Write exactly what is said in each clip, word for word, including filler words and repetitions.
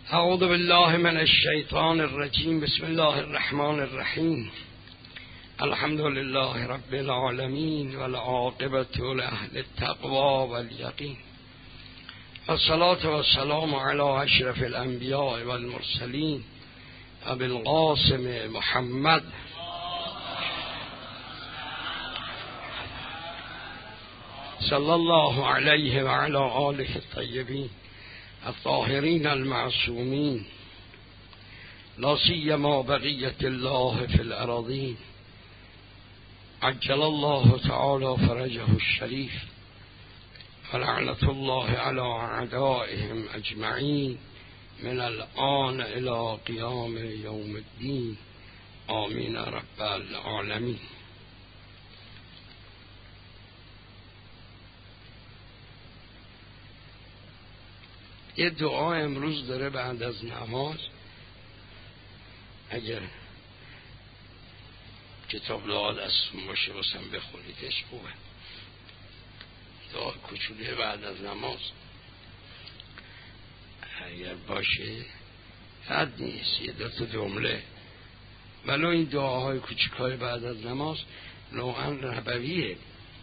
اعوذ بالله من الشیطان الرجیم. بسم الله الرحمن الرحیم. الحمد لله رب العالمین والعاقبة لأهل التقوى والیقین. والصلاة والسلام على اشرف الانبیاء والمرسلین ابی القاسم محمد صلی الله علیه وعلى آله الطیبین الطاهرین المعصومین، لا سیما بقیة الله فی الأراضین، عجل الله تعالی فرجه الشریف، ولعنة الله على اعدائهم اجمعین من الآن الى قیام یوم الدین، آمین رب العالمین. یه دعا امروز داره بعد از نماز، اگر کتاب دعا دستون باشه واسم بخونیدش خوبه. دعا کوچوله بعد از نماز اگر باشه حد نیست، یه دو تا جمله. ولو این دعاهای کوچیکای بعد از نماز نوعا نبویه،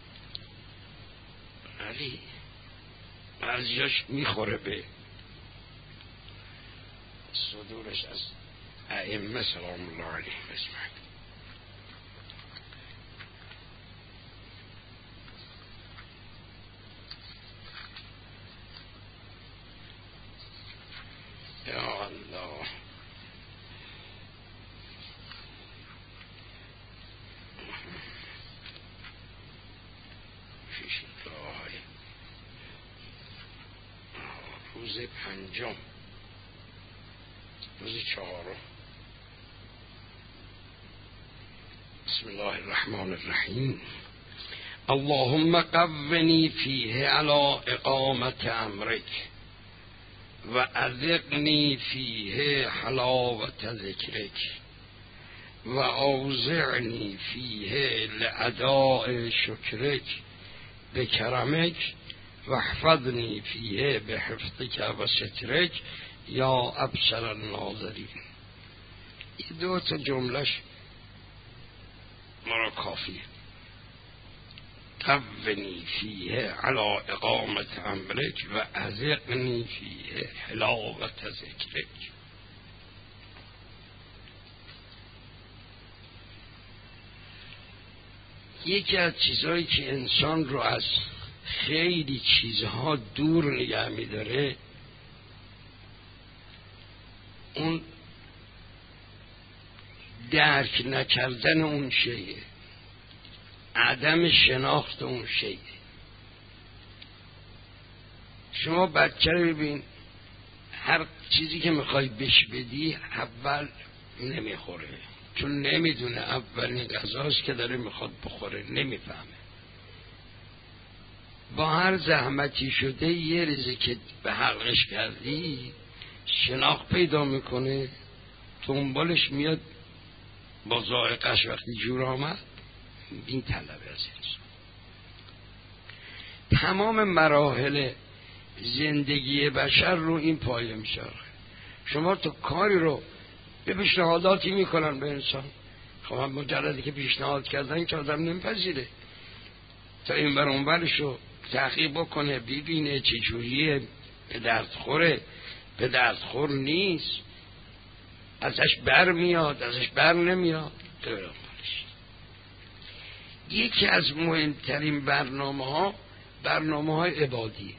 ولی بعضیاش میخوره به صدورش از ائمه سلام الله علیهم. بسمعید یا الله. فیش دعای روز پنجم، روز چهارم. بسم الله الرحمن الرحیم. اللهم قونی فیه علی اقامت امرک و اذقنی فیه حلاوت ذکرک و اوزعنی فیه لاداء شکرک بکرمک و احفظنی فیه بحفظک و سترک یا ابصر الناظرین. این دو تا جملهش مرا کافیه. قونی فیه علی اقامت امرک و اذقنی فیه حلاوت ذکرک. یکی از چیزهایی که انسان رو از خیلی چیزها دور نگه می‌داره اون درک نکردن اون شیء، عدم شناخت اون شیء. شما بچه رو ببین، هر چیزی که میخوای بهش بدی اول نمیخوره، چون نمیدونه اولین غذاست که داره میخواد بخوره، نمیفهمه. با هر زحمتی شده یه ریزی که به حلقش کردی شناخت پیدا میکنه، دنبالش میاد، با ذائقه‌اش وقتی جور آمد این طلب از انسان. تمام مراحل زندگی بشر رو این پایه میشه. شما تو کاری رو به پیشنهاداتی میکنن به انسان، خب هم مجردی که پیشنهاد کردن که آدم نمیپذیره، تا این بر اون برش رو تحقیق بکنه، ببینه چجوریه، به درد خوره، به درد خور نیست، ازش بر میاد، ازش بر نمیاد. یکی از مهمترین برنامه ها برنامه های عبادی.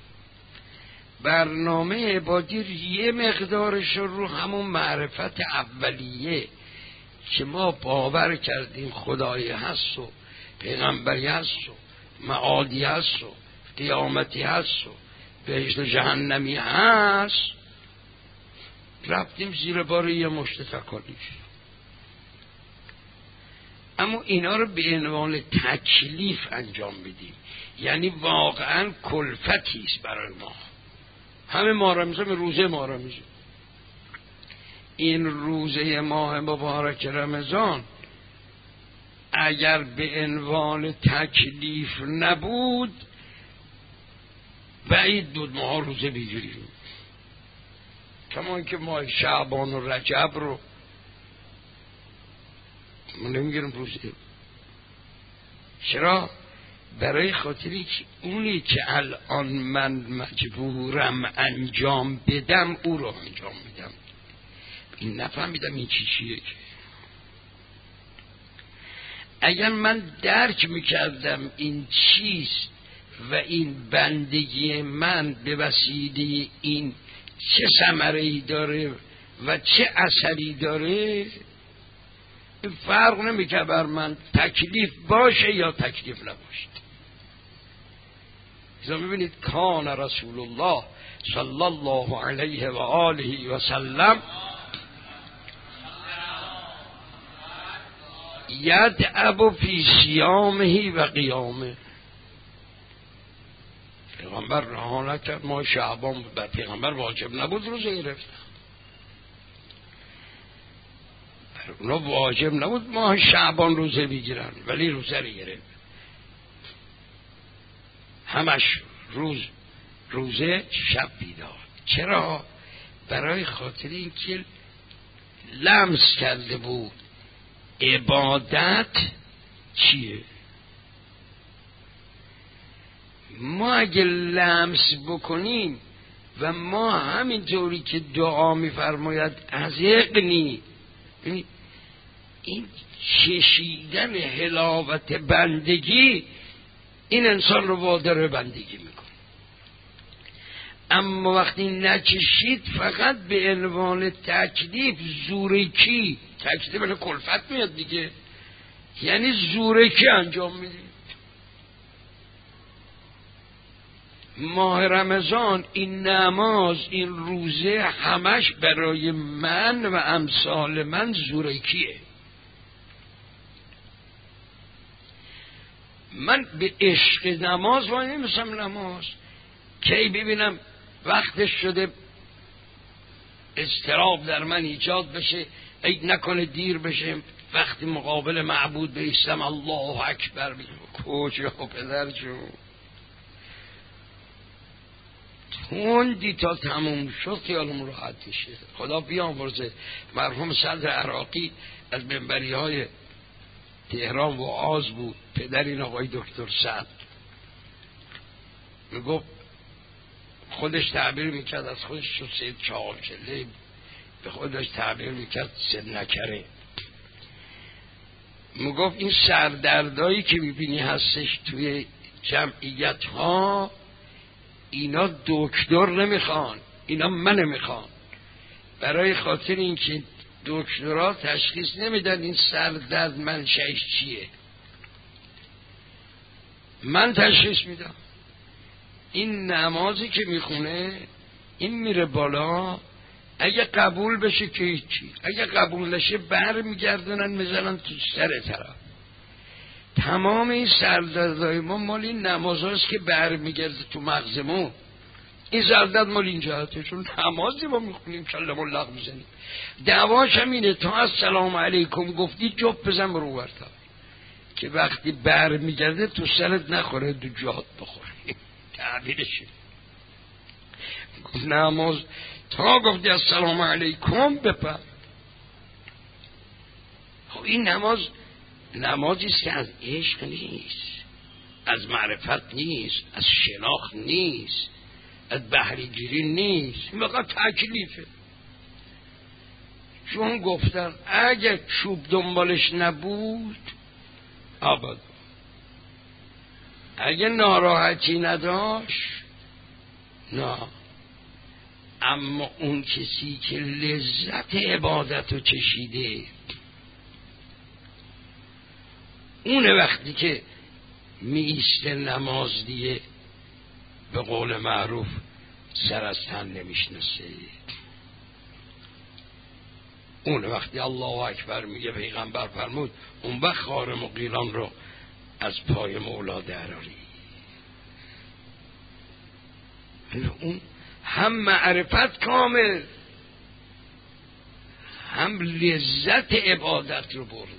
برنامه عبادی یه مقدارش رو همون معرفت اولیه که ما باور کردیم خدایی هست و پیغمبری هست و معادی هست و قیامتی هست و بهشت و جهنمی هست، رفتیم زیر بار یه مشت تکالیف. اما اینا رو به عنوان تکلیف انجام بدیم، یعنی واقعا کلفتی است برای ما. همه ماه رمضان روزه ماه رمضان، این روزه ماه مبارک رمضان اگر به عنوان تکلیف نبود بعید بود ما روزه بگیریم. کما که ماه شعبان و رجب رو ما نمیگیرم روزه. چرا؟ برای خاطری که اونی که الان من مجبورم انجام بدم او رو انجام میدم. این نفهمیدم این چی چیه. که اگر من درک میکردم این چیست و این بندگی من به وسیله این چه ثمره‌ای داره و چه اثری داره، این فرق نمیکنه بر من تکلیف باشه یا تکلیف نباشه. اذا ببینید کان رسول الله صلی الله علیه و آله و سلم یدعب فی صیامه و قیامه. پیغمبر رها نکرد ماه شعبان، بر پیغمبر واجب نبود روزه گرفت، اونا واجب نبود ماه شعبان روزه بگیرن، ولی روزه رو گرفت. همش روز روزه، شب بیدار. چرا؟ برای خاطر اینکه لمس کرده بود عبادت چیه. ما اگه لمس بکنیم و ما همینطوری که دعا میفرماید از اقنی، این چشیدن حلاوت بندگی این انسان رو وادار بندگی میکنه. اما وقتی نچشید فقط به عنوان تکلیف زورکی، تکلیف به کلفت میاد دیگه، یعنی زورکی انجام میدید. ماه رمضان این نماز، این روزه همش برای من و امثال من زورکیه. من به عشق نماز وای نمیستم. نماز کی ببینم وقتش شده اضطراب در من ایجاد بشه، عید نکنه دیر بشه، وقتی مقابل معبود بیستم الله اکبر بگم کجا پدر جون توندی تا تموم شد خیالم راحت میشه. خدا بیامرزه مرحوم صدر عراقی از منبری های تهران و آز بود، پدر این آقای دکتر سعد میگفت، خودش تعبیر میکرد از خودش شد سید چهار چله، به خودش تعبیر میکرد سید نکره. میگفت این سردردایی که میبینی هستش توی جمعیت ها، اینا دکتر نمیخوان، اینا من نمیخوان. برای خاطر اینکه دکترها تشخیص نمیدن این سردرد منشأش چیه، من تشخیص میدم. این نمازی که میخونه این میره بالا، اگه قبول بشه که هیچی، اگه قبول نشه بر میگردنن میزنن تو سر طرف. تمام این سردردهای ما مال این نماز هاست که بر میگرده تو مغزمون. این سردرد مال این جهته، چون نمازی ما میخونیم کلمون لغ میزنیم. دعواش هم اینه تا السلام علیکم گفتی جب بزن برو ورتا، که وقتی بر میگرده تو سرت نخوره، تو جهات بخوره. تعبیرشه نماز تا گفتی السلام علیکم بپر. خب این نماز نمازی است که از عشق نیست، از معرفت نیست، از شناخت نیست، از بهره‌گیری نیست، این فقط تکلیفه. چون گفتن اگه چوب دنبالش نبود آباد، اگه ناراحتی نداشت نه. اما اون کسی که لذت عبادت رو چشیده، اون وقتی که می ایسته نماز دیگه به قول معروف سر از تن نمیشناسه. اون وقتی الله اکبر میگه پیغمبر فرمود، اون وقت خار مغیلان رو از پای مولا دراری. اون هم معرفت کامل، هم لذت عبادت رو برده.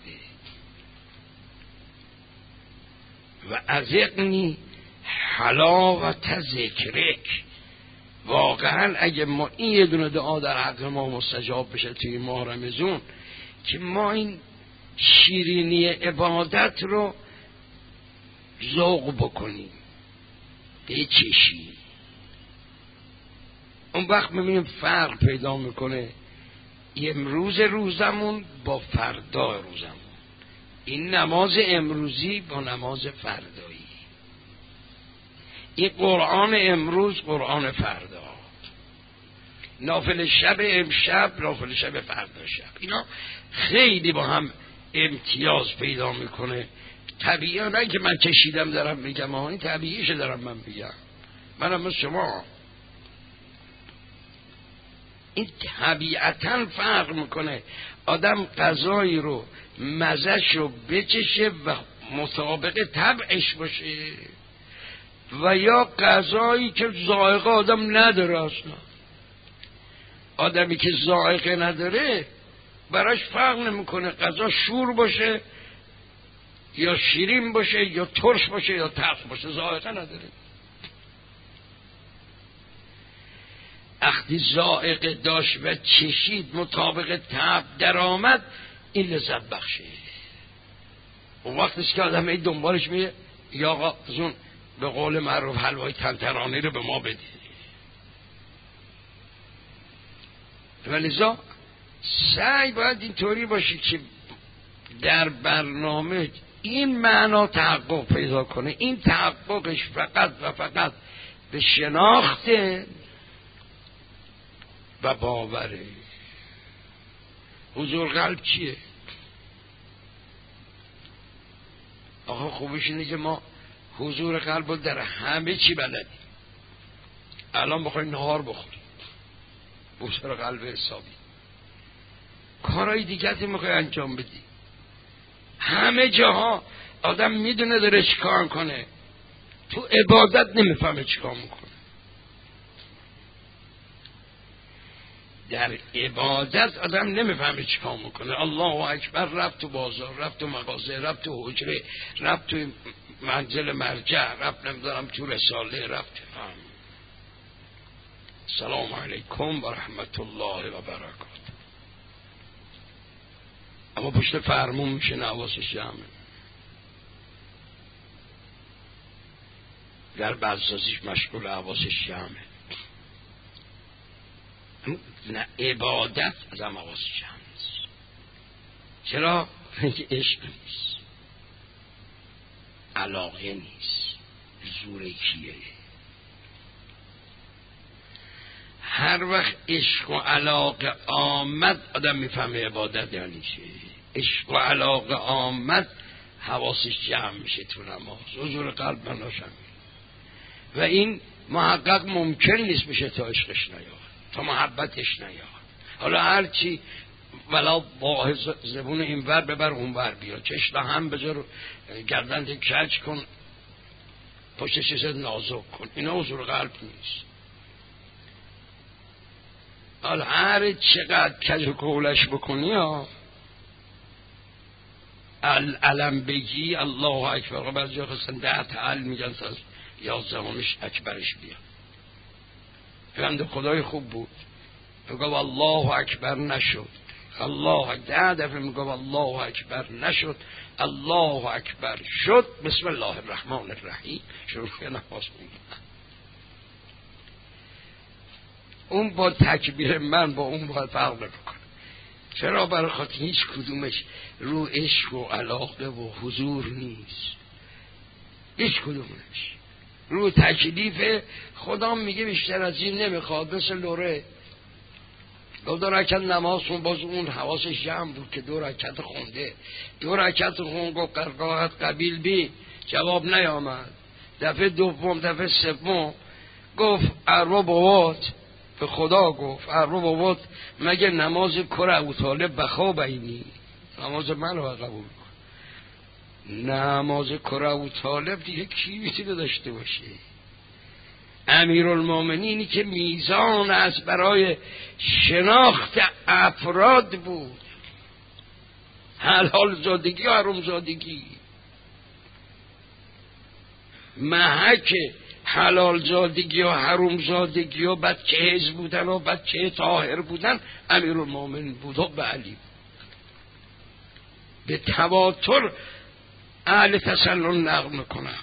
و از اقنی حلاوت ذکرک، واقعا اگه ما این یه دونه دعا در حق ما مستجاب بشه توی ماه رمضان که ما این شیرینی عبادت رو ذوق بکنیم بچشیم، اون وقت میبینیم فرق پیدا میکنه امروز روزمون با فردا روزمون، این نماز امروزی با نماز فردایی، این قرآن امروز قرآن فردا، نافل شب امشب نافل شب فردا شب، اینا خیلی با هم امتیاز پیدا میکنه. طبیعی نه که من کشیدم دارم میگم، این طبیعیشه دارم من میگم، منم مثل شما. این طبیعتا فرق میکنه آدم غذایی رو مزهش رو بچشه و مطابق طبعش باشه و یا غذایی که ذائقه آدم نداره. اصلا آدمی که ذائقه نداره براش فرق نمیکنه غذا شور باشه یا شیرین باشه یا ترش باشه یا تلخ باشه، ذائقه نداره. وقتی ذائقه داشت و چشید مطابق طبع در آمد، این لذت بخشه. اون وقتش که آدم این دنبالش میگه یا آقا از اون به قول معروف حلوای تنترانی رو به ما بده. ولذا سعی باید اینطوری باشه که در برنامه این معنا تحقق پیدا کنه. این تحققش فقط و فقط به شناخت و باوره. حضور قلب چیه؟ آخه خوبش اینه که ما حضور قلب رو در همه چی بلدیم. الان بخوایم نهار بخوریم حضور قلب حسابی، کارهای دیگه میخوای انجام بدی، همه جاها آدم میدونه داره چیکار کنه، تو عبادت نمیفهمه چیکار میکنه. در عبادت آدم نمیفهمه چیکار میکنه. الله اکبر، رفت تو بازار، رفت تو مغازه، رفت تو حجره، رفت تو منزل مرجع، رفت نمیدونم تو رساله، رفت سلام علیکم و رحمت الله و برکاته. اما پشت فرمون میشه حواسش جمعه، در بازسازیش مشغول حواسش جمعه. نه عبادت از هم حواسش جمعه نیست. چرا؟ اینکه عشق نیست، علاقه نیست، زور کیه. هر وقت عشق و علاقه آمد آدم میفهمه عبادت یعنی چه. عشق و علاقه آمد حواسش جمع میشه تو نماز، حضور قلب مناشم. و این محقق ممکن نیست بشه تا عشقش نیاد، تا محبتش نیاد. حالا هرچی ولا با زبون این ور ببر اون ور بیا، چشم هم بذار، گردن کج کن، پشت چیز نازک کن، اینا حضور قلب نیست. حالا هر چقدر کج و کولش بکنی ها، علم بگی الله اکبر، بعضی ها خواستن ده تعال میگن تا از یازدهمش اکبرش بیا. پیغمبر خدای خوب بود، میگه الله اکبر نشد، الله ده دفعه میگه الله اکبر نشد، الله اکبر شد، بسم الله الرحمن الرحیم شروع کنه نماز خوندن. اون با تکبیر من با اون باید فرق بکنه. چرا؟ برای خاطر هیچ کدومش رو عشق و علاقه و حضور نیست، هیچ کدومش. رو تکلیف خدا میگه بیشتر از این نمیخواد. مثل لوره دو دو رکعت نماز خون، باز اون حواسش جمع بود که دو رکعت خونده، دو رکعت خون گفت قرقاحت قبیل بی، جواب نیامد. دفعه دوم دفعه سوم گفت اروا بابات، به خدا گفت اروا بابات مگه نماز کره ابو طالب بخا بینی، نماز من رو قبول کن. نماز کره ابو طالب دیگه کی میتونه داشته باشه؟ امیرالمومنینی که میزان از برای شناخت افراد بود، حلال زادگی و حرام زادگی، محک حلال زادگی و حروم زادگی و بچه حز بودن و بچه طاهر بودن امیرالمومنین بود و به علی. به تواتر اهل تسنن نقل میکنن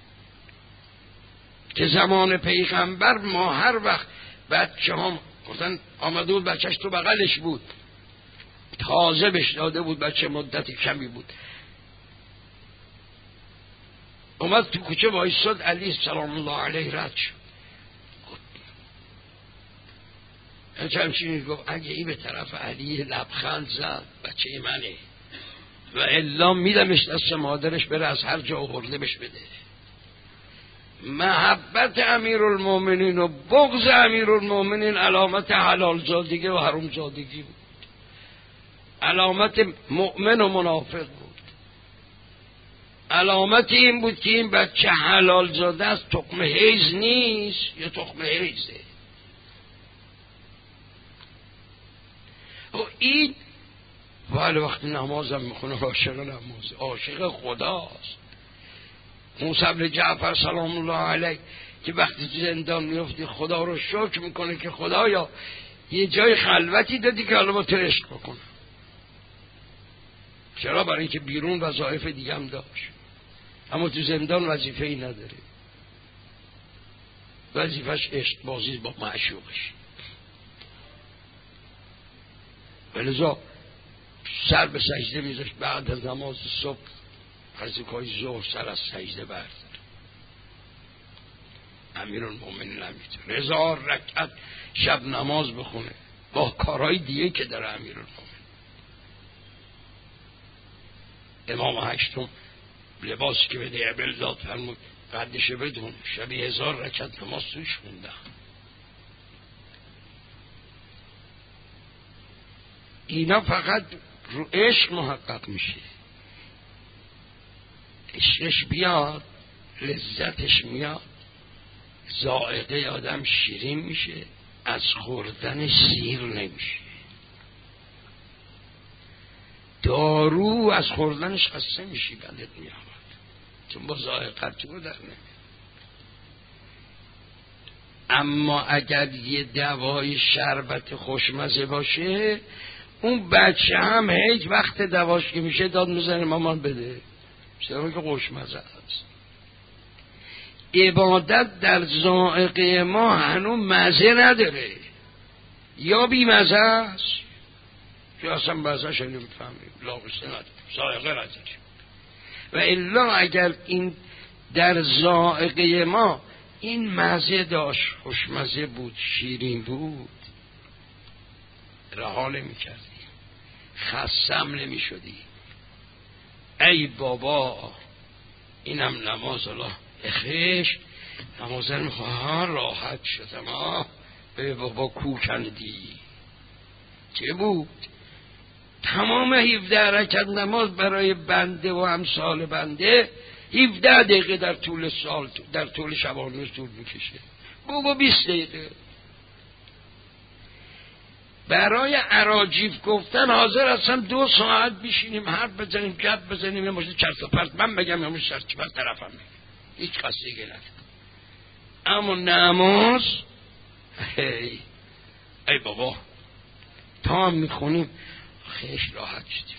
که زمان پیغمبر ما هر وقت بچه هم گفتن آمده بود بچهش تو بغلش بود، تازه بهش داده بود، بچه مدت کمی بود، اومد تو کوچه وایساد، علی سلام الله علیه رد شد. همچنین گفت اگه این به طرف علی لبخند زد بچه منه و الا میدمش دست مادرش بره از هر جا آورده بش بده. محبت امیرالمومنین و بغض امیرالمومنین علامت حلال زادگی و حرام زادگی بود، علامت مؤمن و منافق بود. علامت این بود که این بچه حلال زاده است، تخم حیز نیست یا تخم حیزه. و این ولی وقتی نمازم میخونه عاشق نماز، عاشق خداست. موسی بن جعفر سلام الله علیه که وقتی تو زندان میفتی خدا رو شکر میکنه که خدایا یه جای خلوتی دادی که حالا با تو عشق بکنم. چرا؟ برای اینکه بیرون وظایف دیگه هم داشت، اما تو زندان وظیفه ای نداره، وظیفش عشق بازی با معشوقش. ولذا سر به سجده میذاشت، بعد از نماز صبح از کای ظهر سر از سجده بردار. امیرالمومنین نمیتونه هزار رکعت شب نماز بخونه با کارهای دیگه که داره امیرالمومنین. امام هشتم لباسی که به دیبل داد فرمود قدشه بدون، شبی هزار رکعت نماز توش خوندم. اینا فقط رو عشق محقق میشه. عشقش بیاد، لذتش میاد، ذائقه آدم شیرین میشه، از خوردن سیر نمیشه. دارو از خوردنش خسته میشی، بدت میاد، چون با ذائقه تو در نمیاد. اما اگر یه دوای شربت خوشمزه باشه، اون بچه هم هیچ وقت دواش که میشه داد میزنه مامان بده، چرا که خوشمزه است. عبادت در ذائقه ما هنوز مزه نداره، یا بی مزه است که اصلا مزهش نمیفهمیم، لاغسته نداره، ذائقه نداره. و الا اگر این در ذائقه ما این مزه داشت، خوشمزه بود، شیرین بود، رها نمی کردی، خستم نمی شدی. ای بابا اینم نماز، الله اخیش نمازن میخواه راحت شدم. آه ای بابا کوکندی چه بود؟ تمام هفده رکعت نماز برای بنده و امثال بنده هفده دقیقه در طول سال، در طول شبانه طول میکشه. بابا بیست دقیقه برای اراجیف گفتن حاضر هستم دو ساعت بشینیم حرف بزنیم، گپ بزنیم، یه مشت چرت و پرت من بگم یا مشت چرت و پرت طرفم بگم، هیچ خستگی نداره. اما نماز ای ای بابا تا هم میخونیم خیش راحت شدیم.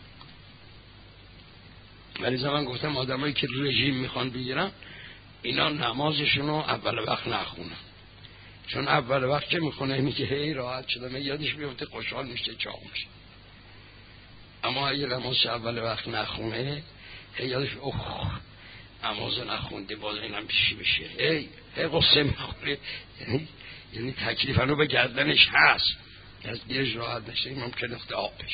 ولی زمان گفتم آدمایی که رژیم میخوان بگیرن اینا نمازشونو اول وقت نخونن، چون اول وقت که میخونه میگه هی راحت شدم، یادش میفته خوشحال میشه، چاق میشه. اما اگه نماز اول وقت نخونه هی یادش اوه نماز نخونده باز اینم پیشی بشه، هی هی قصه میخوره، یعنی یعنی تکلیفنو به گردنش هست، از دیش راحت نشه، این ممکنه اخت آب بشه.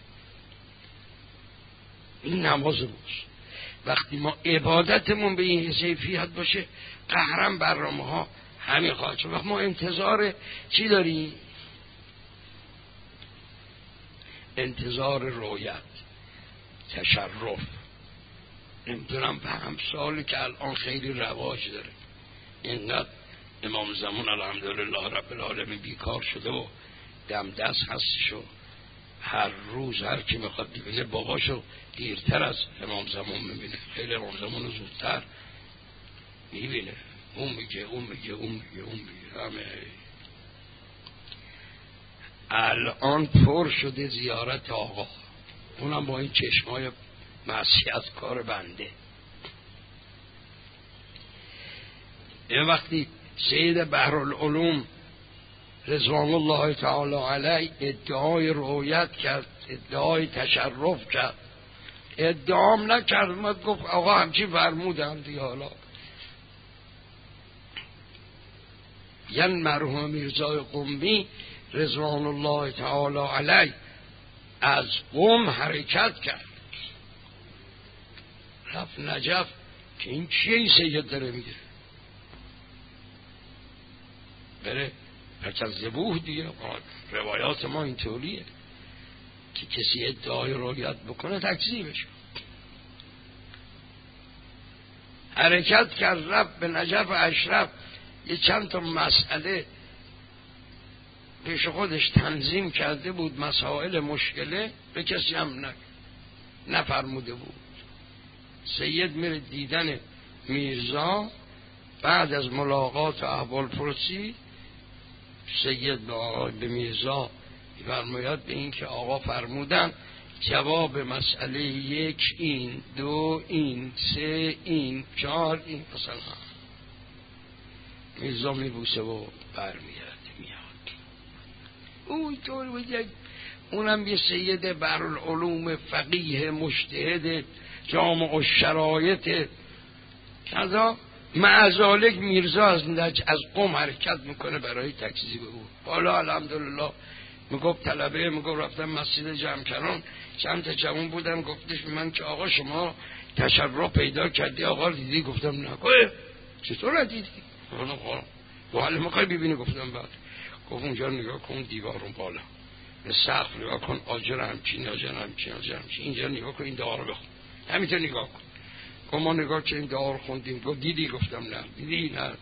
این نماز روز وقتی ما عبادتمون به این حیثیت باشه، قهرم برنامه ها همین خواهد شد. وقت ما انتظار چی داریم؟ انتظار رویت، تشرف، نمیدونم به همسالی که الان خیلی رواج داره. اینقدر امام زمان الحمدلله رب العالمین بیکار شده و دم دست هستش و هر روز هر کی میخواد ببینه باباشو دیرتر از امام زمان میبینه، خیلی امام زمان رو زودتر میبینه. اون میگه اون میگه اون میگه اون میگه همه. الان پر شده زیارت آقا، اونم با این چشمای معصیت کار بنده. یه وقتی سید بحرالعلوم رضوان الله تعالی علیه ادعای رؤیت کرد، ادعای تشرف کرد، ادعام نکرد، اومد گفت آقا همچی فرمودن دیگه. حالا یعنی مرحوم میرزای قمی رضوان الله تعالی علیه از قم حرکت کرد، رفت نجف که این چیه این سید داره میگه، بره هرچه زبوه دیگه. روایات ما اینطوریه که کسی ادعای رؤیت بکنه تکذیبش. حرکت کرد رفت به نجف اشرف، یه چند تا مسئله پیش خودش تنظیم کرده بود، مسائل مشکله به کسی هم نفرموده بود. سید میره دیدن میرزا، بعد از ملاقات و احوال پرسی سید به آقای به میرزا فرماید به این که آقا فرمودن جواب مسئله یک این، دو این، سه این، چهار این، مثلا میرزا میبوسه و برمیاد میاد. اون طور بود. اونم یه سید بحرالعلوم فقیه مجتهد جامع الشرایط کذا. معذالک میرزا از نج از قم حرکت میکنه برای تکذیب او. حالا الحمدلله میگفت طلبه، میگفت رفتم مسجد جمکران چند تا جوان بودم، گفتش من که آقا شما تشرف پیدا کردی، آقا دیدی؟ گفتم نه. چطور ندیدی؟ گفت حالا میخوای ببینی؟ گفتم بعد. گفت اونجا نگاه کن دیوار اون بالا، به سقف نگاه کن، آجر همچین آجر همچین آجر همچین، اینجا نگاه کن، این دعا رو بخون، همینطور نگاه کن. گفت ما نگاه که این دعا رو خوندیم. گفت دیدی؟ گفتم نه. دیدی؟ نه.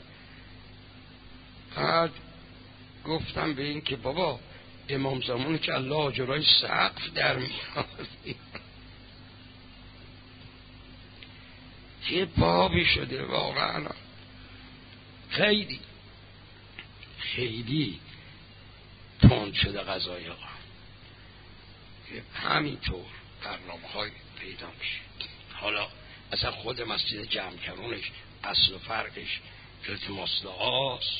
بعد گفتم به این که بابا امام زمانی که الله آجرهای سقف در میاد چه بابی شده واقعا. خیلی خیلی تند شده قضای آقا. همینطور برنامه های پیدا میشه. حالا اصلا خود مسجد جمکرونش اصل و فرقش التماس دعاست.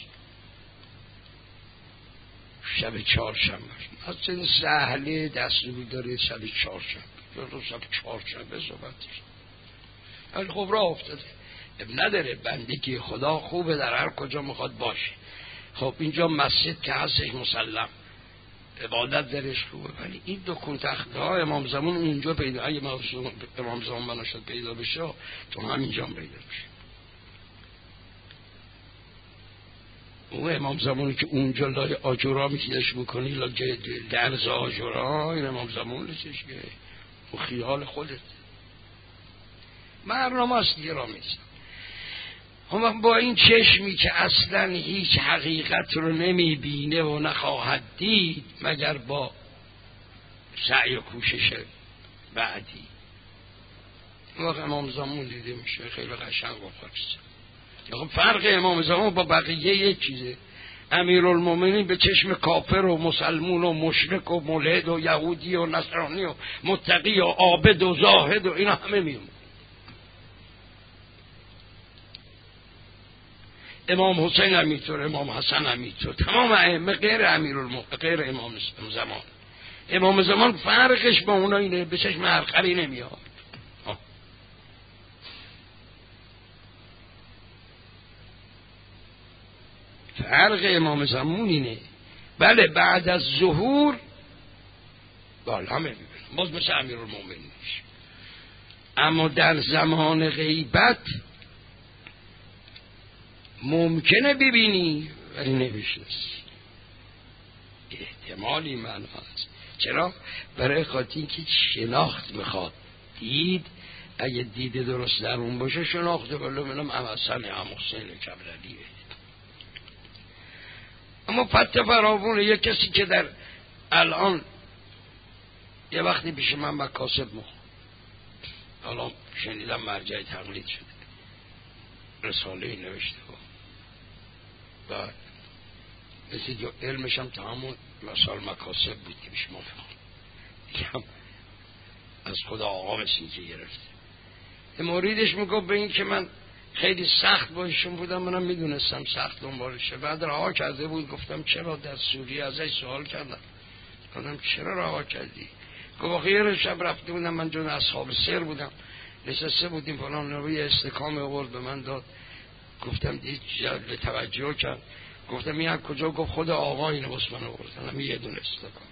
شب چهارشنبه مسجد سهله دستوری داره شب چهارشنبه، شب چهارشنبه صحبتش. ولی خب راه افتاده، اب نداره، بنده که خدا خوبه در هر کجا میخواد باشه. خب اینجا مسجد که هستش مسلم عبادت درش خوبه، ولی این دو کون تخته ها امام زمان اونجا پیدا، اگه امام زمان بناشد پیدا بشه تو همینجا پیدا بشه. اون امام زمانی که اونجا لای آجورا میکیدش میکنی لای درز آجورا، این امام زمان لچش که اون خیال خودت برنامه است دیگه را میزن. هم با این چشمی که اصلا هیچ حقیقت رو نمیبینه و نخواهد دید مگر با سعی و کوشش بعدی. وقت امام زمان دیده میشه خیلی قشنگ و خاص. فرق امام زمان با بقیه یک چیزه. امیرالمومنین به چشم کافر و مسلمون و مشرک و ملحد و یهودی و نصرانی و متقی و عابد و زاهد و اینا همه میومد. امام حسین هم میطور، امام حسن هم میطور، تمام ائمه غیر امیرالمومنین غیر امام زمان. امام زمان فرقش با اونا اینه، به چشم عرقلی نمیاد. فرق امام زمان اینه. بله بعد از ظهور بالا همه میبینم باز مثل امیرالمومنین میشه، اما در زمان غیبت ممکنه ببینی ولی نمیشناسی. احتمالی من هست. چرا؟ برای خاطر اینکه شناخت میخواد. دید اگه دید درست در اون باشه شناخته بالا منم هم حسن هم حسین کبرلیه. اما فتح فراوونه. یک کسی که در الان یه وقتی پیش من با کاسب مخ الان شنیدم مرجع تقلید شده، رساله نوشته بود و مثل جو علمش هم تمام مسائل مکاسب بود که بیش مفهم از خدا آقا مثل که گرفته. موریدش میگفت به این که من خیلی سخت با ایشون بودم، منم میدونستم سخت دنبالشه. بعد رها کرده بود. گفتم چرا؟ در سوریه ازش سوال کردم، گفتم چرا رها کردی؟ گفت آخه یه شب رفته بودم، من جون اصحاب سر بودم، نشسته بودیم فلان، نوی استکام آورد به من داد. گفتم دید جلب توجه کرد. گفتم این از کجا؟ گفت خود آقا اینو بس من آوردن، هم یه دونه استکام.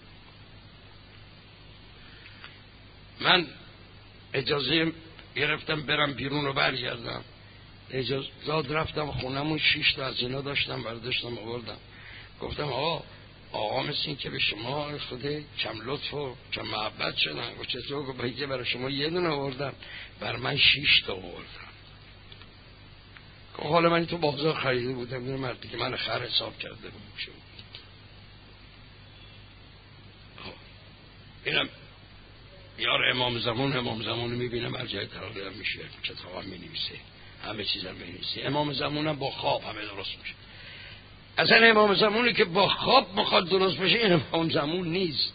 من اجازه گرفتم برم بیرون رو برگردم، اجازه داد رفتم خونمون، شیش تا از اینا داشتم برداشتم آوردم. گفتم آقا آقا مثل این که به شما خود کم لطف و کم محبت شدن. گفت چطور؟ گفت بایی که برای شما یه دونه آوردم، بر من شیش تا آوردم. گفت حالا من تو بازار خریده بودم، این مردی که من خر حساب کرده بود شد. اینم یار امام زمان. امام زمان رو میبینم هر جای تراغی هم میشه، کتاب هم مینویسه، همه چیز هم مینویسه. امام زمان هم با خواب همه درست میشه. اصلا امام زمانی که با خواب میخواد درست بشه این امام زمان نیست.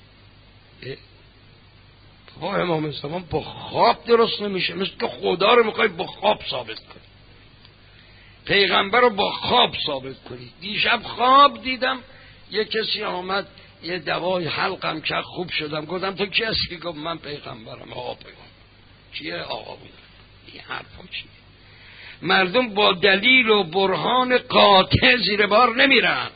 با امام زمان با خواب درست نمیشه، مثل که خدا رو میخوای با خواب ثابت کنی، پیغمبر رو با خواب ثابت کنی. دیشب خواب دیدم یه کسی آمد یه دوای حلقم که خوب شدم. گفتم تو کی هستی؟ گفت من پیغمبرم. آقا پیغمبر چیه؟ آقا بود. این حرفا چیه؟ مردم با دلیل و برهان قاطع زیر بار نمیرن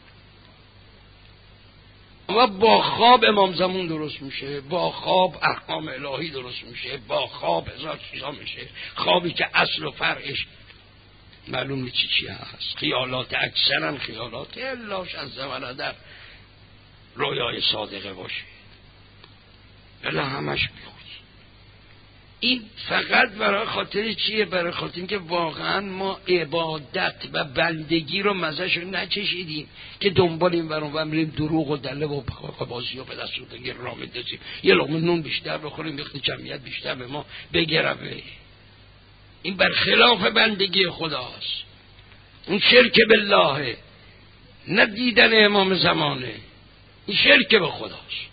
و با خواب امام زمان درست میشه، با خواب احکام الهی درست میشه، با خواب هزار چیزا میشه. خوابی که اصل و فرعش معلوم نیست چی چی هست، خیالات، اکثرا خیالات، الاش از زمان در رویای صادقه باشه، الا همش بیخود. این فقط برای خاطر چیه؟ برای خاطر اینکه واقعا ما عبادت و بندگی رو مزهش رو نچشیدیم که دنبال این برون و میریم دروغ و دله و بازی و به دست رو دگیر را میدازیم، یه لقمه نون بیشتر بخوریم، وقتی جمعیت بیشتر به ما بگرمه. این برخلاف بندگی خداست. اون شرک بالله، نه دیدن امام زمانه، این شرک به خداست.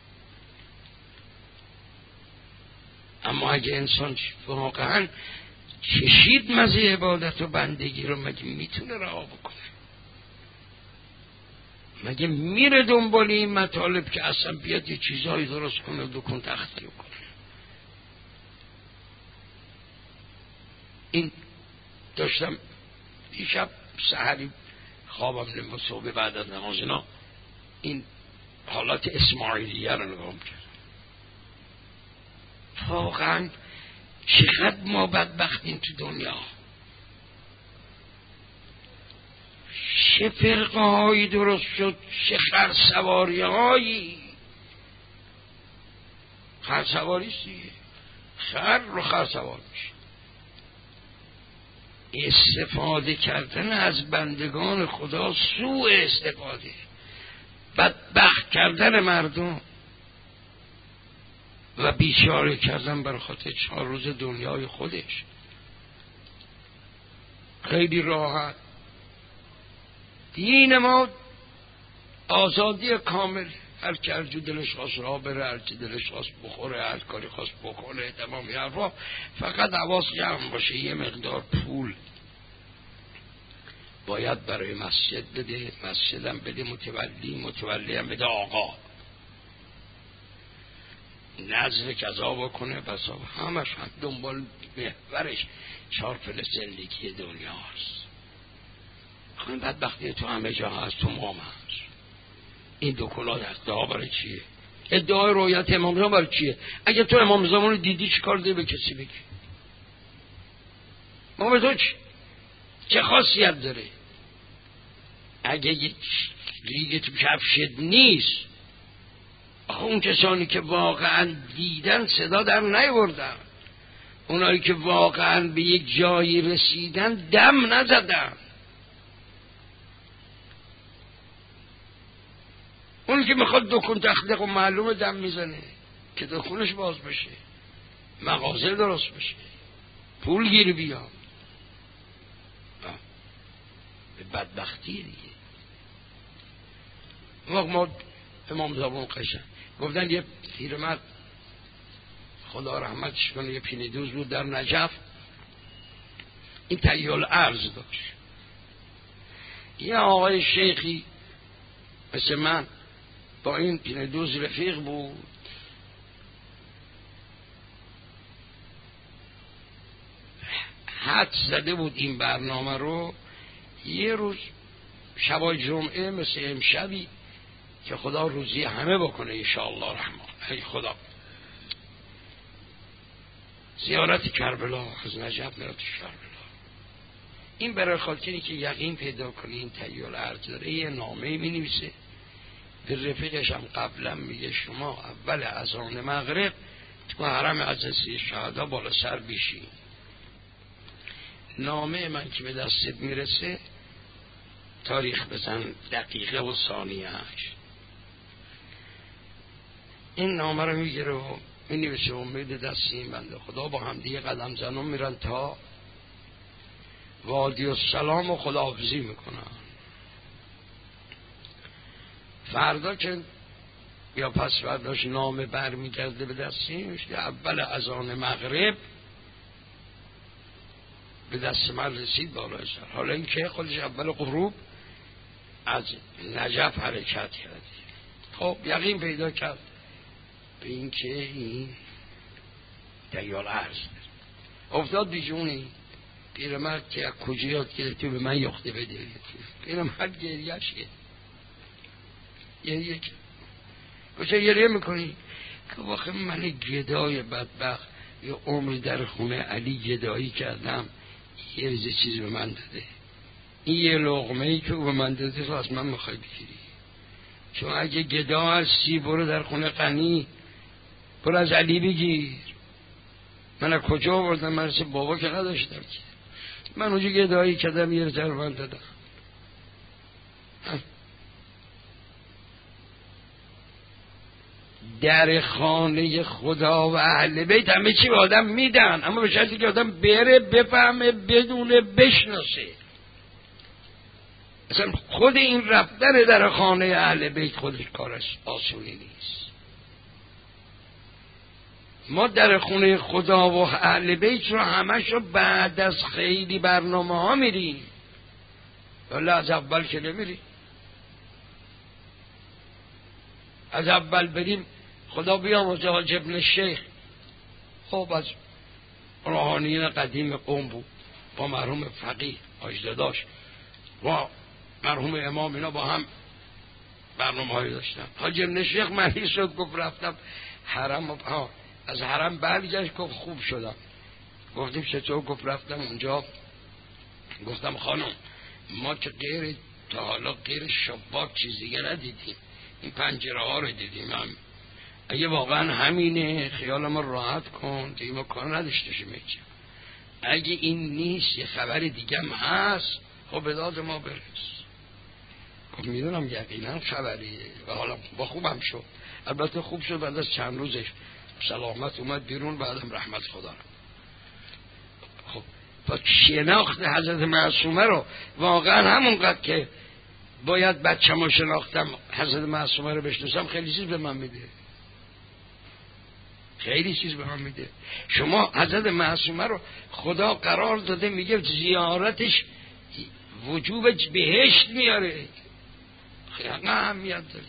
اما اگه انسان واقعا چشید مزه عبادت و بندگی رو، مگه میتونه رها بکنه؟ مگه میره دنبال این مطالب که اصلا بیاد یه چیزایی درست کنه و دکون تختی کنه؟ این داشتم دیشب سحری خوابم نمیاد، صبح بعد از نماز اینا این حالات اسماعیلیه رو نگاه میکردم. واقعا چقدر ما بدبختیم تو دنیا. چه فرقه هایی درست شد، چه خرسواری هایی. خرسواری چیه؟ خر رو خرسوار میشه. استفاده کردن از بندگان خدا، سوء استفاده، بدبخت کردن مردم و بیچاره کردن برای خاطر چهار روز دنیای خودش. خیلی راحت. دین ما آزادی کامل، هر که هر جو دلش خواست راه بره، هر چی دلش خواست بخوره، هر کاری خواست بکنه، تمام این حرفا. فقط حواس جمع باشه، یه مقدار پول باید برای مسجد بده، مسجدم بده متولی، متولی هم بده آقا، نظر کذا بکنه، بس همش هم دنبال محورش چهار پل زندگی دنیا هست. این بدبختی تو همه جا هست، تو ما هست. این دو کلاه ادعا برای چیه؟ ادعای رویت امام زمان برای چیه؟ اگه تو امام زمان رو دیدی چی کار داری به کسی بگی؟ ما به تو چی؟ چه خاصیت داره؟ اگه ریگه تو کفشت نیست، آخه اون کسانی که واقعا دیدن صدا در نیاوردن، اونایی که واقعا به یک جایی رسیدن دم نزدن. اون که میخواد دکون تخلیق و معلوم دم میزنه که دکونش باز بشه، مغازه درست بشه، پول گیر بیاد. به بدبختی دیگه. وقت ما امام زبون قشن گفتن یه پیرمرد خدا رحمتش کنه یه پینی دوز بود در نجف، این تیال ارز داشت. یه آقای شیخی مثل من با این پینی دوز رفیق بود، حد زده بود این برنامه رو. یه روز شبای جمعه مثل امشبی که خدا روزی همه بکنه انشاءالله رحمان، ای خدا، زیارت کربلا، از نجف میرد کربلا. این برای خاطری که یقین پیدا کنی این تیال ارز داره، یه نامه می نویسه به رفیقش هم قبلا میگه شما اول اذان مغرب تو حرم عزیزی شهدا بالا سر بشین. نامه من که به دستت میرسه تاریخ بزن دقیقه و ثانیه‌اش. این نامه رو میگیره و مینویسه و میده دست این بنده خدا، با هم دیگه قدم زنون میرن تا وادی السلام و خداحافظی میکنن. فردا که یا پس فرداش نامه بر میگرده به دستش که اول اذان مغرب به دست من رسید بالای سر. حالا این که خودش اول غروب از نجف حرکت کرد. خب یقین پیدا کرد به این که این تیال ارز افتاد بیجونی. پیرمرد که از کجا یاد گرفتی به من یخته بده. پیرمرد گریهش گرفت. گریه که کجا گریه میکنی؟ که واقعا من گدای بدبخت یه عمر در خونه علی گدایی کردم، یه ریزه چیزی به من داده. این یه لقمه ای که او به من داده تو از من میخوای بگیری؟ چون اگه گدا هستی برو در خونه غنی، برو از علی بگیر. من از کجا آوردم؟ من رسه بابا که نداشتم که من اونجا گدایی کردم یه ریزه رو من دادم. در خانه خدا و اهل بیت همه چی به آدم میدن، اما به شرطی که آدم بره بفهمه بدونه بشناسه. اصلا خود این رفتن در خانه اهل بیت خودش کارش آسونی نیست. ما در خونه خدا و اهل بیت رو همش رو بعد از خیلی برنامه ها میریم، ولی از اول که نمیریم. از اول بریم خدا بیامرزه حاج ابن شیخ، خب از روحانیین قدیم قوم بود، با مرحوم فقیه اجداداش و مرحوم امام اینا با هم برنامه هایی داشتن. حاج ابن شیخ مریض شد، گفت رفتم حرم و ها. از حرم برگشت گفت خوب شدم. گفتیم چطور؟ گفت رفتم اونجا گفتم خانم ما که غیر تا حالا غیر شباک چیز دیگه ندیدیم، این پنجره ها رو دیدیم، هم اگه واقعا همینه خیالم راحت کن دیگه ما کار نداشته شیم. اگه این نیست یه خبر دیگه هم هست خب به داد ما برس. خب میدونم یقینا خبریه و حالا با خوبم شد. البته خوب شد بعد از چند روزش سلامت اومد بیرون، بعدم رحمت خدا رو. خب با شناخت حضرت معصومه رو واقعا همونقدر که باید بچه‌مو شناختم حضرت معصومه رو بشناسم خیلی چیز به من میده، خیلی چیز به من میده. شما حضرت معصومه رو خدا قرار داده میگه زیارتش وجوب بهشت میاره، خیلی اهمیت داره.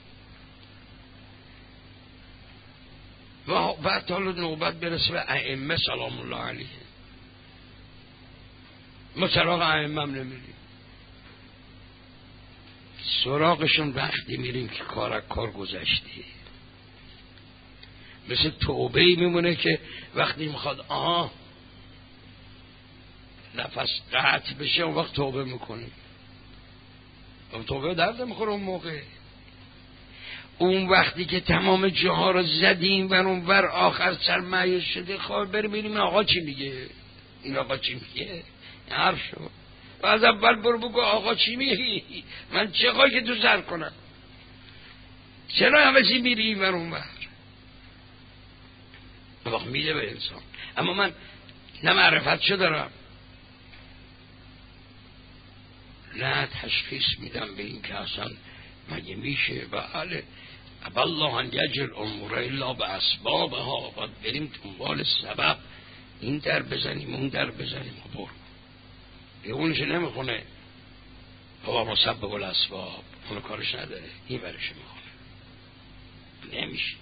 و بعد حالا نوبت برسه به ائمه سلام الله علیه. ما سراغ ائمه هم نمیریم، سراغشون وقتی میریم که کار کار گذشته. مثل توبه ای میمونه که وقتی میخواد آها نفس قطع بشه اون وقت توبه میکنیم. اون توبه درد میخوره اون موقع. اون وقتی که تمام جاها رو زدیم و اون ور آخر سر معیوس شده خواه بریم ببینیم آقا چی میگه، این آقا چی میگه، حرف شد. و از اول برو بگو آقا چی میگی، من چه خواهی که تو سر کنم، چرا همه چی میری این ور اون ور. وقت میده به انسان. اما من نه معرفت چه دارم نه تشخیص میدم به این که اصلا مگه میشه. بله ابالله ان یجعل الامور الا باسبابها، باید بریم دنبال سبب، این در بزنیم اون در بزنیم و برو. یه اونش نمیخونه هوا مسبب الاسباب، اونو کارش نداره، این برش میخونه. نمیشه.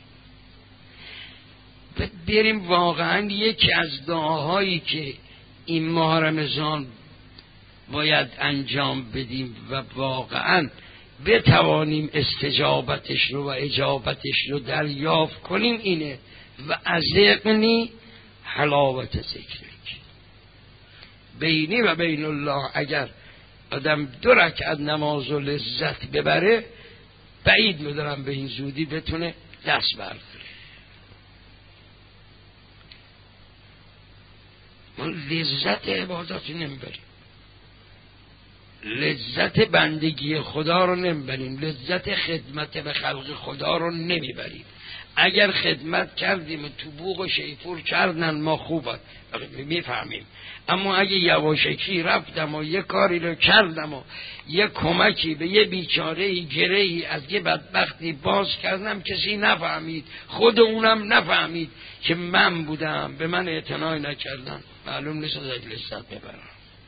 بریم واقعا یکی از دعاهایی که این ماه رمضان باید انجام بدیم و واقعا بتوانیم استجابتش رو و اجابتش رو دریافت کنیم اینه و ازقنی حلاوت ذکرک. بینی و بین الله اگر آدم دو رکعت نماز و لذت ببره، بعید میدارم به این زودی بتونه دست برداره. من لذت عبادت نمیبریم، لذت بندگی خدا رو نمیبریم، لذت خدمت به خلق خدا رو نمیبریم. اگر خدمت کردیم و تو بوق و شیپور کردن ما خوبه میفهمیم، اما اگه یواشکی رفتم و یه کاری رو کردم و یه کمکی به یه بیچارهی گرهی از یه بدبختی باز کردم، کسی نفهمید، خود اونم نفهمید که من بودم، به من اعتنای نکردن، معلوم نیست از لذت ببرم.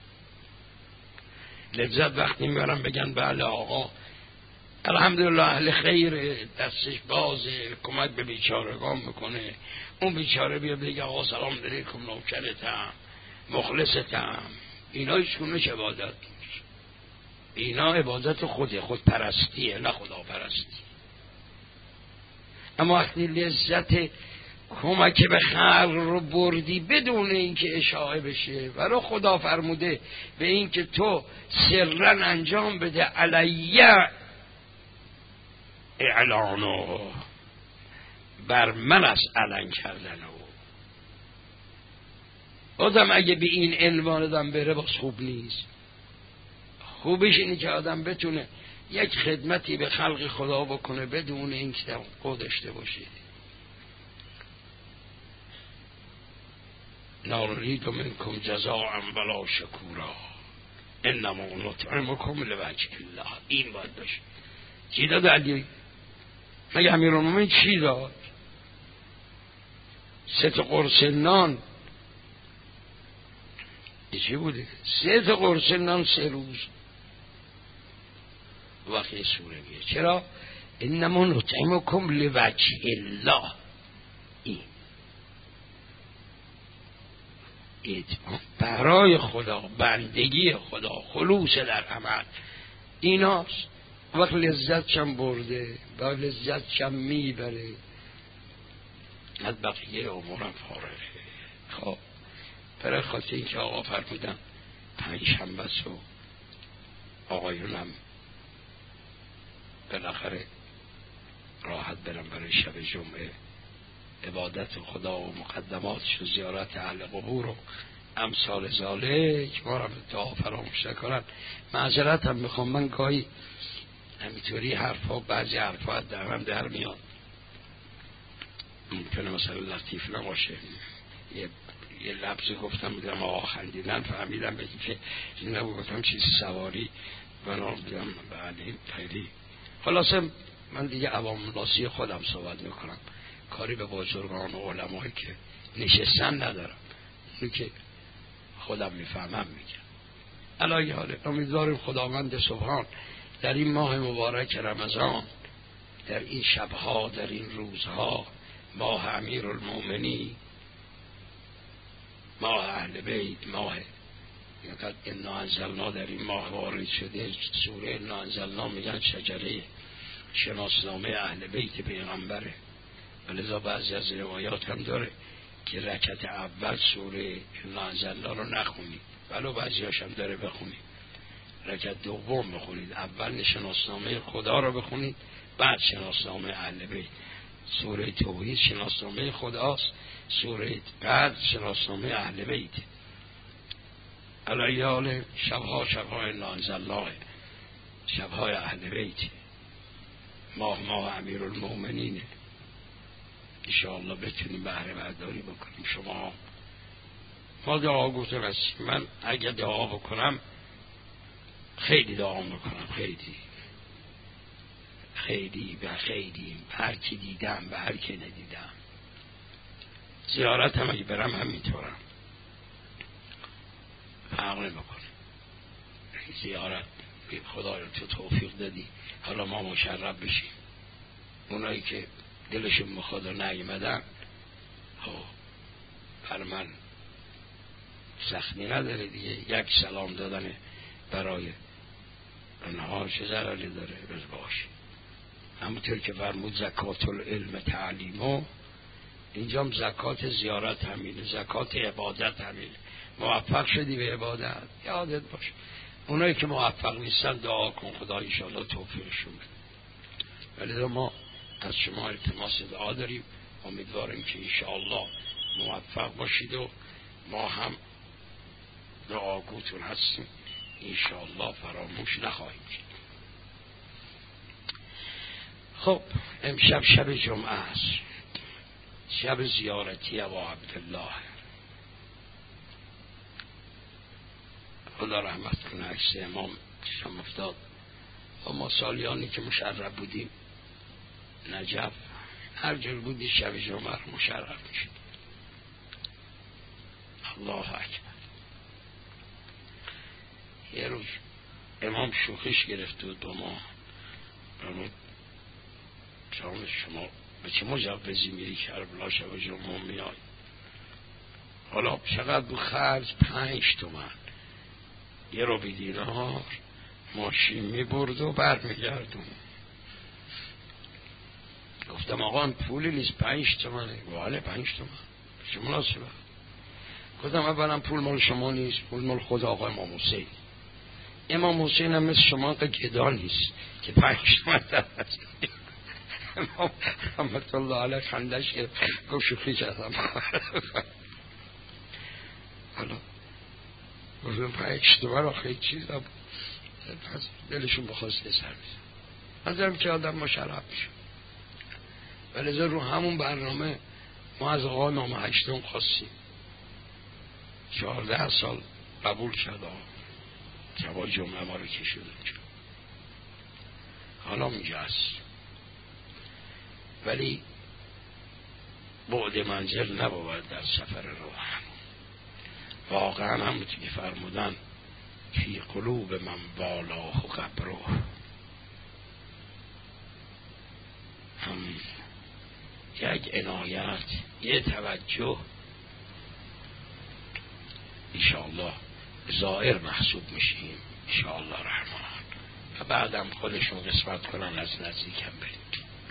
لذت وقتی میبرم بگن بله آقا الحمدلله اهل خیر، دستش بازه، کمک به بیچارگان میکنه، اون بیچاره بیا بگه آقا سلام علیکم نوکرتم مخلصتم. اینا هیچ گونه عبادت نیست، اینا عبادت خوده، خود پرستیه نه خدا پرستی. اما وقتی لذت کمک به خلق رو بردی بدون اینکه اشاعه بشه، ولو خدا فرموده به اینکه تو سرا انجام بده، علیه اعلانو، بر من از علن کردنو. آدم اگه به این عنوان آدم بره باز خوب نیست. خوبش اینه که آدم بتونه یک خدمتی به خلق خدا بکنه بدون اینکه توقع داشته باشه. نريد منكم جزاء ولا شکورا انما نطعمكم لوجه الله. این باید باشه. چی داد علی؟ مگه امیرالمومنین چی داد؟ سه تا قرص نان. چی بوده؟ سه تا قرص نان سه روز. وقتی سوره میگه چرا؟ انما نطعمكم لوجه الله. این برای خدا، بندگی خدا، خلوص در عمل ایناست. وقت لذت چم برده و لذت چم میبره، از بقیه امورم فارغه. خب برای خاطر این که آقا فرمودن پنج شنبه و آقایونم بالاخره راحت برم برای شب جمعه، عبادت خدا و مقدماتش و زیارت اهل قبور و امثال ذالک ما را دعا فراموش نکنن. معذرت هم میخوام، من گاهی همینطوری حرفا بعضی حرفا درم در میاد، ممکنه مثلا لطیف نباشه، یه یه لفظی گفتم بودم آقا خندیدن فهمیدم بگی که این نبود، گفتم چیز سواری بنا بودم بله خیلی. خلاصه من دیگه عوام لاسی خودم صحبت میکنم، کاری به بزرگان و علمایی که نشستن ندارم، اونی که خودم میفهمم میگم. الهی حاله امیدواریم خداوند سبحان در این ماه مبارک رمضان، در این شبها، در این روزها، ماه امیرالمومنین، ماه اهل بیت، ماه یقد انا انزلنا در این ماه وارد شده. سوره انا انزلنا میگن شجره شناسنامه اهل بیت پیغمبره، ولذا بعضی از روایات هم داره که رکعت اول سوره انا انزلنا رو نخونید، ولو بعضی هاشم داره بخونید. رکعت دوم بخونید، اول شناسنامه خدا رو بخونید، بعد شناسنامه اهل بیت. سوره توحید شناسنامه خداست، سوره بعد شناسنامه اهل بیت. علیال شبها شبهای انا انزلنا، شبهای اهل بیت، ماه ماه امیرالمومنینه. انشاءالله بتونیم بهره برداری بکنیم. شما ما دعا گفتم از من اگه دعا بکنم خیلی دعا میکنم، خیلی خیلی و خیلی هر کی دیدم و هر کی ندیدم. زیارت هم اگه برم همینطورم فرق نمیکنه. زیارت خدایا تو توفیق دادی حالا ما مشرف بشیم. اونایی که دلشون میخواد و نیومدن ها بر من سختی نداره دیگه. یک سلام دادن برای اونها چه ضرری داره؟ بز باشه. همونطور که فرمود زکات العلم تعلیمو، اینجا هم زکات زیارت همینه، زکات عبادت همینه. موفق شدی به عبادت یادت باشه. اونایی که موفق نیستن دعا کن خدا انشاءالله توفیقشون بده. ولی ما از شما التماس دعا داریم، امیدواریم که انشاءالله موفق باشید و ما هم دعاگوتون هستیم، انشاءالله فراموش نخواهیم کرد. خب امشب شب جمعه است، شب زیارتی ابا عبدالله. خدا رحمت کنه عکس امام شم افتاد و ما سالیانی که مشرف بودیم نجف هر جور بودی شب جمعه رو مشرف میشد. الله اکبر. یه روز امام شوخیش گرفت و دو ماه فرمود جان شما به چه مجوزی میری کربلا شب جمعه میای؟ حالا چقدر بود خرج؟ پنج تومن یه رو بی دینار ماشین میبرد و بر میگردون. گفتم آقا این پولی نیست، پنج تومنه. بله پنج تومن چه مناسبه؟ گفتم اولا پول مال شما نیست، پول مال خود آقا امام حسین. امام حسین هم مثل شما که گدا نیست که پنج تومن در امام رحمت الله علیه خندش گرفت گفت شوخی کردم. حالا گفتم پنج تومن آخه چیز هم دلشون بخواست که سر میزن. من دارم که آدم مشرف میشه. ولی رو همون برنامه ما از آقا نام هشتم خواستیم، چهارده سال قبول شد آقا جواب جمعه ما رو کشید اونجا. حالا اونجا هست ولی بعد منزل نبود در سفر روح. واقعا هم که فرمودن فی قلوب من والاه و قبره، هم یک عنایت یه توجه انشاءالله زائر محسوب میشیم انشاءالله رحمان و بعدم خودشون قسمت کنن از نزدیکم بریم.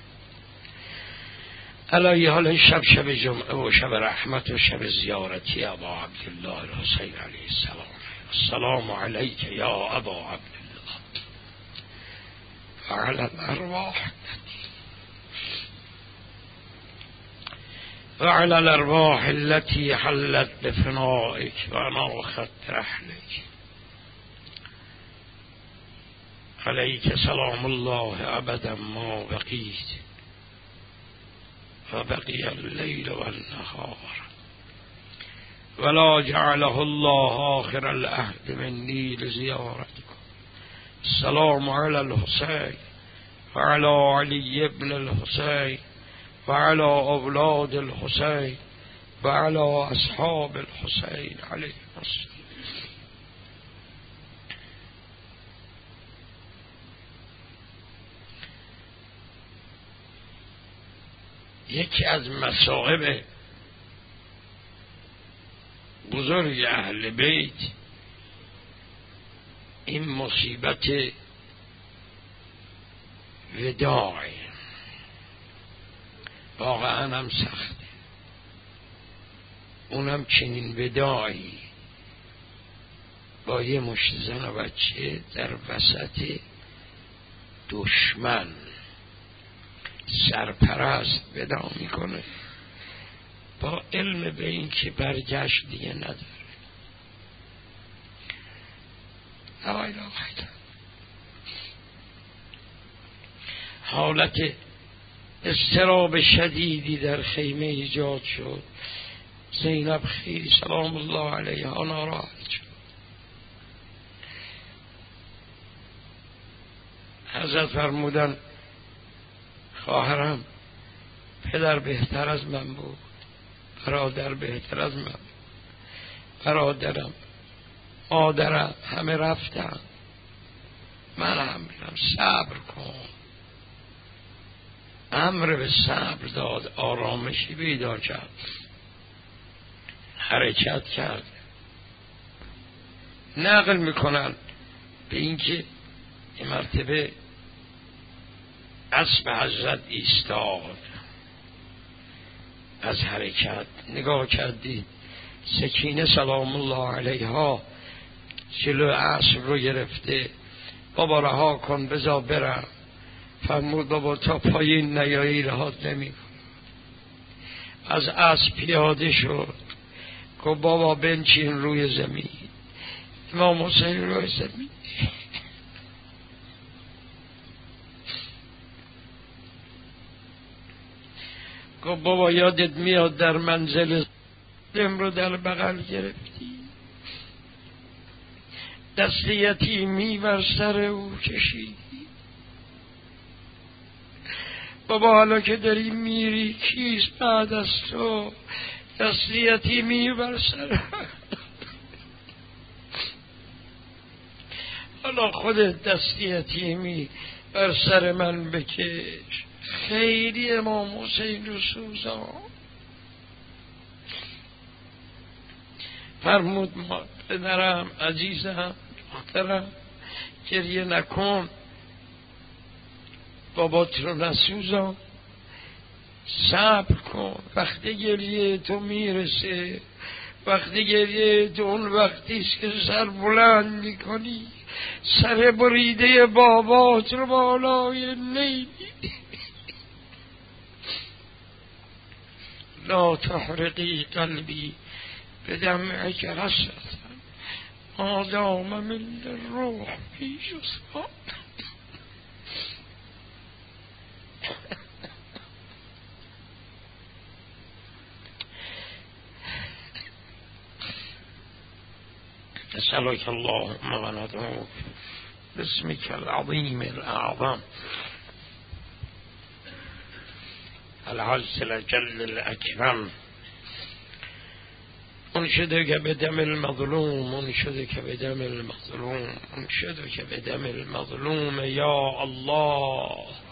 علای حال شب شب جمعه و شب رحمت و شب زیارتی ابا عبدالله الحسین علیه السلام. السلام علیک یا ابا عبدالله وعلى الارواح وعلى الارواح التي حلت بفنائك وناخت رحلك. عليك سلام الله ابدا ما بقيت فبقي الليل والنهار ولا جعله الله آخر العهد مني لزيارتكم. السلام على الحسين وعلى علي بن الحسين وعلى أولاد الحسين وعلى أصحاب الحسين عليه السلام. یکی از مصائب بزرگ اهل بیت این مصیبت وداع واقعا هم سخته. اونم چنین وداعی با یه مشت زن و بچه در وسط دشمن سرپرست ودا میکنه با علم به این که برگشت دیگه نداره. لا اله الا الله. حالت اضطراب شدیدی در خیمه ایجاد شد. زینب خیلی سلام الله علیها ناراحت شد. حضرت فرمودن خواهرم پدر بهتر از من بود، برادر بهتر از من، برادرم، مادرم همه رفتن، من هم میرم. صبر کن. امر به صبر داد، آرامشی پیدا کرد، حرکت کرد. نقل میکنن به اینکه این مرتبه اسب حضرت ایستاد از حرکت. نگاه کردید سکینه سلام الله علیها جلو اسب رو گرفته، بابا رها کن بذار برم. فرمود بابا تا پایین نیایی رهات نمی کن. از اسب پیاده شد، گفت بابا بنشین روی زمین. امام حسین روی زمین. گفت بابا یادت میاد در منزل زم رو در بغل گرفتی، دست یتیمی بر سر او کشیدی. بابا حالا که داری میری کیست بعد از تو دست یتیمی بر سر؟ حالا خودت دست یتیمی بر سر من بکش. خیلی امام حسین رو سوزان. فرمود ما پدرم عزیزم دخترم گریه نکن، بابات رو نسوزان، صبر کن. وقتی گریه تو میرسه، وقتی گریه تو اون وقتیست که سر بلند میکنی، سر بریده بابات رو بالای نیمی. لا تحرقی قلبی بدمعک حسرتا ما دام من الروح فی جثمان. نسألك اللهم وندعوك باسمك العظيم الأعظم العز الجل الأكرم انشدك بدم المظلوم، انشدك بدم المظلوم، انشدك بدم المظلوم يا الله.